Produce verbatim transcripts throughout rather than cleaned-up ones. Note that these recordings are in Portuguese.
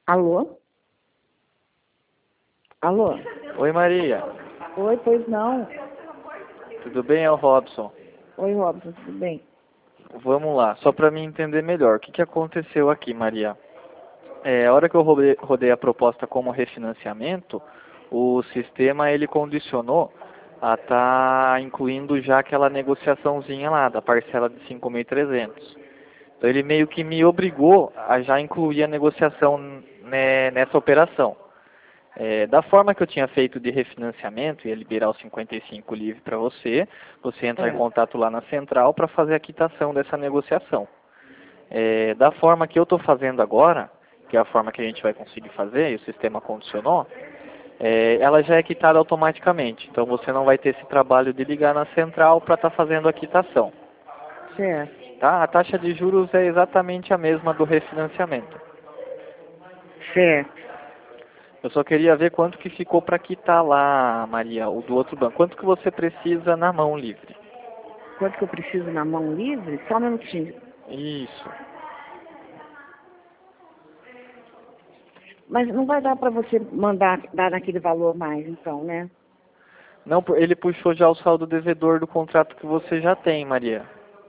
Alô? Alô? Oi, Maria. Oi, pois não. Tudo bem? É o Robson. Oi, Robson, tudo bem? Vamos lá, só para mim entender melhor. O que, que aconteceu aqui, Maria? É, a hora que eu rodei, rodei a proposta como refinanciamento, o sistema ele condicionou a estar tá incluindo já aquela negociaçãozinha lá, da parcela de cinco mil e trezentos. Então ele meio que me obrigou a já incluir a negociação né, nessa operação. É, da forma que eu tinha feito de refinanciamento, ia liberar os cinquenta e cinco livre para você, você entrar em É. contato lá na central para fazer a quitação dessa negociação. É, da forma que eu estou fazendo agora, que é a forma que a gente vai conseguir fazer, e o sistema condicionou, é, ela já é quitada automaticamente. Então você não vai ter esse trabalho de ligar na central para estar fazendo a quitação. Certo. Tá? A taxa de juros é exatamente a mesma do refinanciamento. Certo. Eu só queria ver quanto que ficou para quitar lá, Maria, o do outro banco. Quanto que você precisa na mão livre? Quanto que eu preciso na mão livre? Só um minutinho. Isso. Mas não vai dar para você mandar dar naquele valor mais, então, né? Não, ele puxou já o saldo devedor do contrato que você já tem, Maria.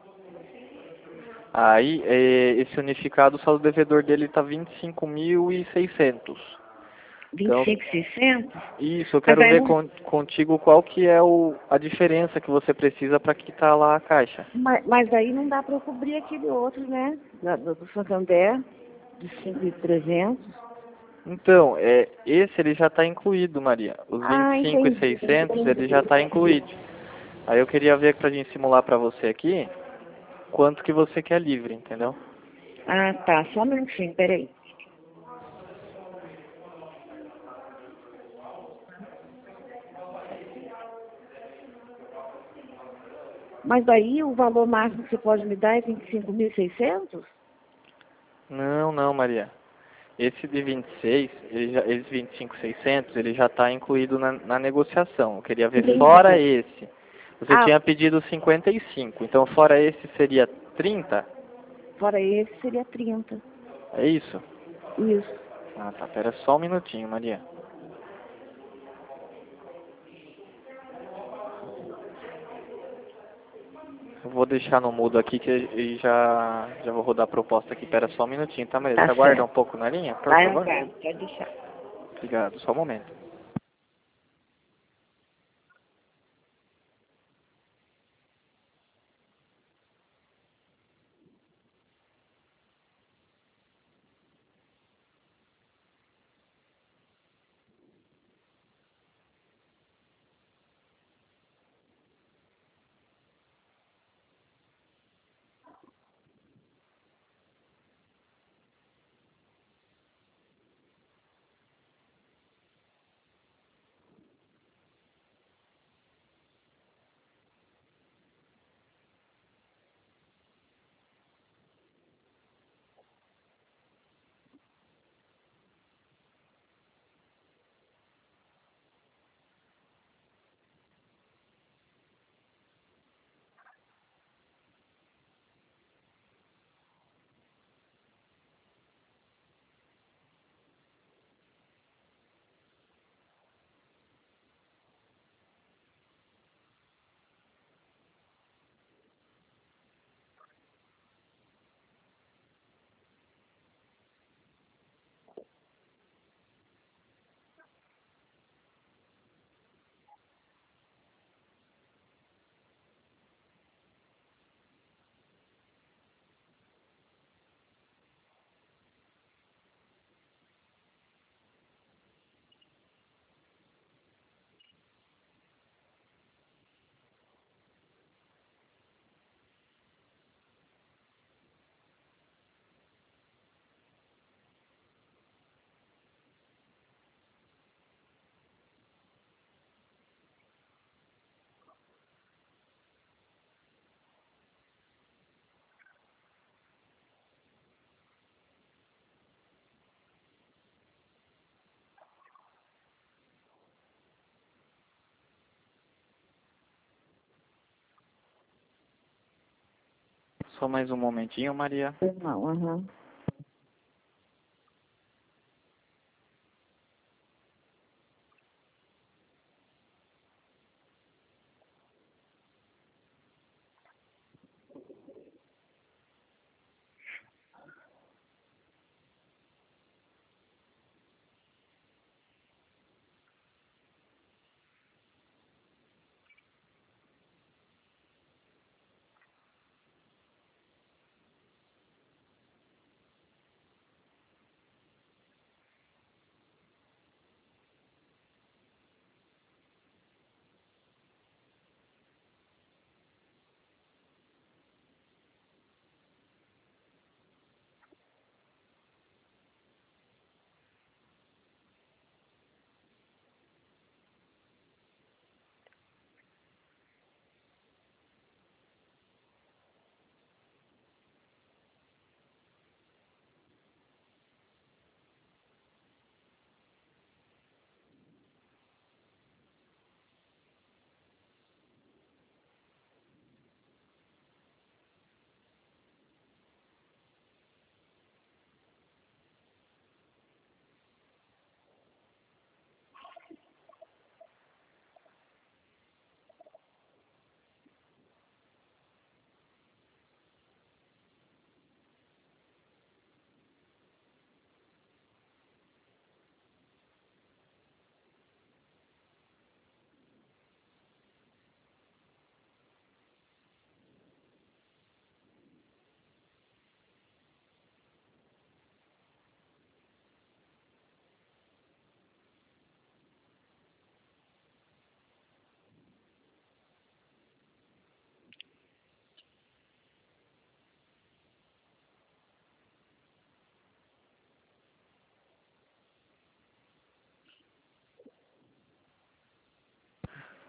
Aí, é, esse unificado, o saldo devedor dele está vinte e cinco mil e seiscentos. vinte e Então, cinco mil e seiscentos? isso, eu Mas quero aí ver não, con contigo qual que é o, a diferença que você precisa para quitar lá a caixa. mas, mas aí não dá para eu cobrir aquele outro, né? Da- Do, do Santander, de cinco mil e trezentos. Então, é, esse ele já está incluído, Maria. Os vinte Ah, e cinco e entendi. seiscentos ele já está incluído. Aí eu queria ver para a gente simular para você aqui quanto que você quer livre, entendeu? Ah, tá. Só um minutinho, peraí. Mas daí o valor máximo que você pode me dar é vinte e cinco mil e seiscentos? Não, não, Maria. Esse de vinte e seis, ele já, esse vinte e cinco mil e seiscentos, ele já está incluído na, na negociação. Eu queria ver fora Entendi. esse. Você Ah, tinha pedido cinquenta e cinco, então fora esse seria trinta? fora esse seria trinta. É isso? Isso. Ah, tá. Pera só um minutinho, Maria. Eu vou deixar no mudo aqui que e já, já vou rodar a proposta aqui. Pera só um minutinho, tá, Maria? Tá Você aguarda um certo. pouco na linha, por Vai favor? aguardo, pode deixar. Obrigado, só um momento. Só mais um momentinho, Maria. Não, aham.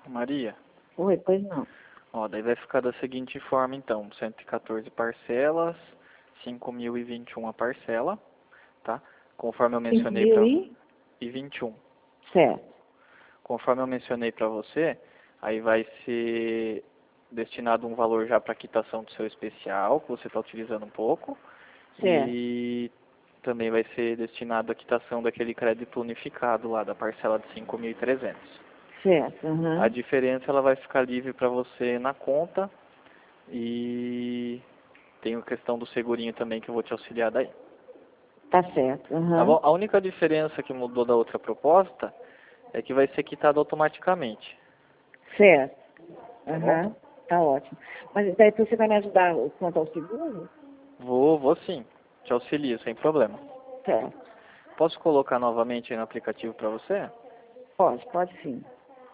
Maria, Oi, pois não. ó, daí vai ficar da seguinte forma então, cento e quatorze parcelas, cinco mil e vinte e um a parcela, tá? Conforme eu Cinco mencionei mil para e? e vinte e um. Certo, Conforme eu mencionei para você, aí vai ser destinado um valor já para quitação do seu especial, que você está utilizando um pouco, certo, e também vai ser destinado a quitação daquele crédito unificado lá, da parcela de cinco mil e trezentos. certo, A aham. diferença ela vai ficar livre para você na conta e tem a questão do segurinho também que eu vou te auxiliar daí. Tá certo, Tá aham. bom? A única diferença que mudou da outra proposta é que vai ser quitado automaticamente. Certo, Tá bom? aham. Tá ótimo. Mas daí você vai me ajudar quanto ao seguro? Vou, vou sim. Te auxilio, sem problema. Certo. Posso colocar novamente aí no aplicativo para você? Pode, pode sim.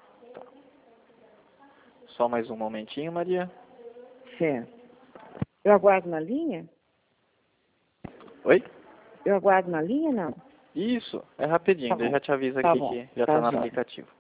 Só mais um momentinho, Maria. Certo. Eu aguardo na linha? Oi? Eu aguardo na linha, não? Isso, é rapidinho. Tá Daí bom. já te aviso Tá aqui bom. que já está Tá no jóia. aplicativo.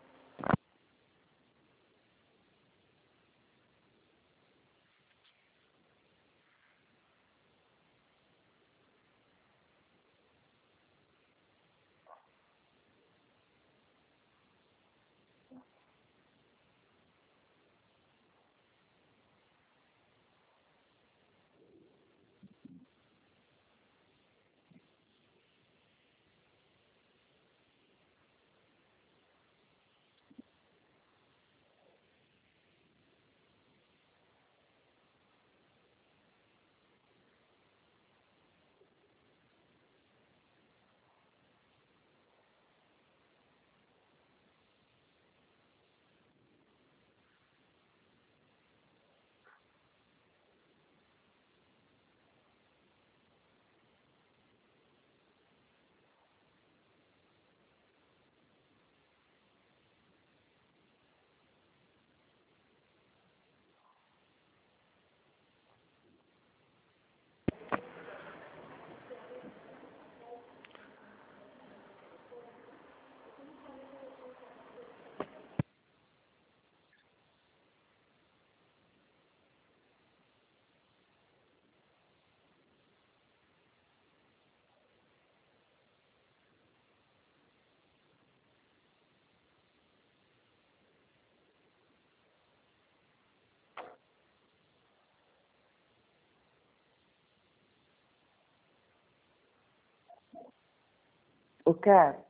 O cara,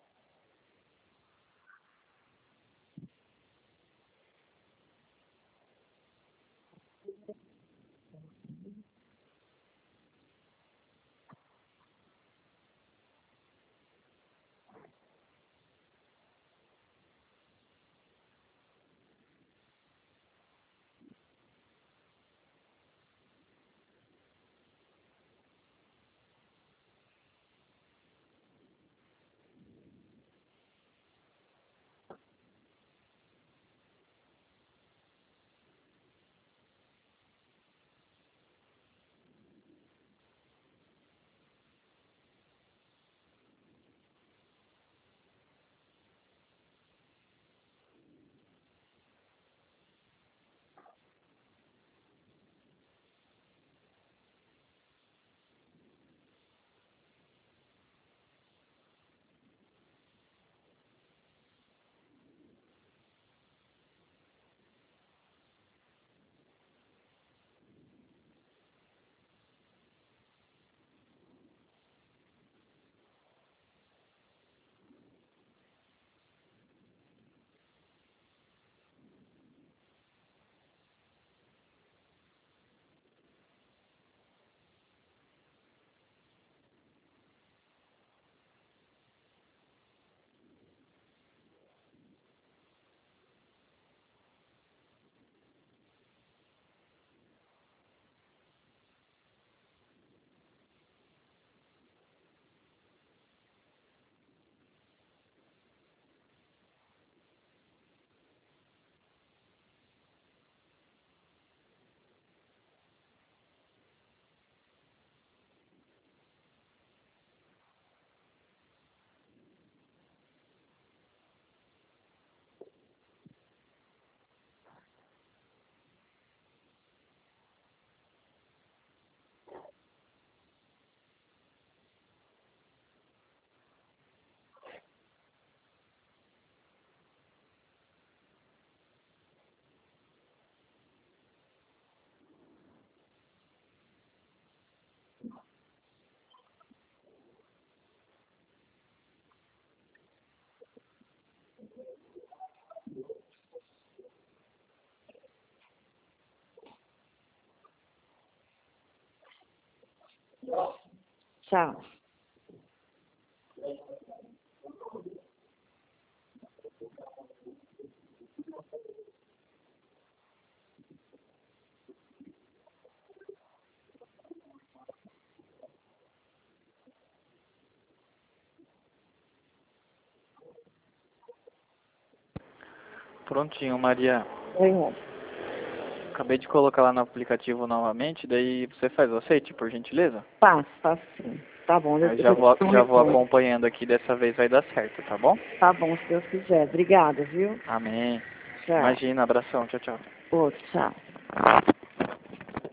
Tchau. Prontinho, Maria. Oi, moço. Acabei de colocar lá no aplicativo novamente, daí você faz o aceite, por gentileza? Faço, faço sim. Tá bom. Eu Eu, já vou, eu já vou respondo. acompanhando aqui, dessa vez vai dar certo, tá bom? Tá bom, se Deus quiser. Obrigada, viu? Amém. Tchau. Imagina, abração, tchau, tchau. Outro, tchau.